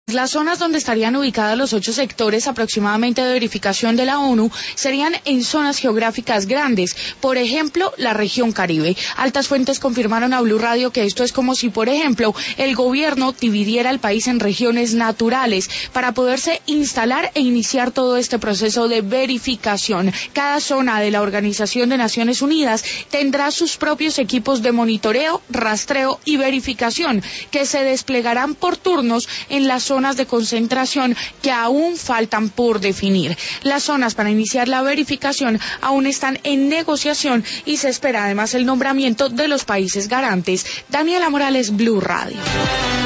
Las zonas donde estarían ubicadas los 8 sectores aproximadamente de verificación de la ONU serían en zonas geográficas grandes, por ejemplo, la región Caribe. Altas fuentes confirmaron a Blue Radio que esto es como si, por ejemplo, el gobierno dividiera el país en regiones naturales para poderse instalar e iniciar todo este proceso de verificación. Cada zona de la Organización de Naciones Unidas tendrá sus propios equipos de monitoreo, rastreo y verificación que se desplegarán por turnos en las zonas de concentración que aún faltan por definir. Las zonas para iniciar la verificación aún están en negociación y se espera además el nombramiento de los países garantes. Daniela Morales, Blue Radio.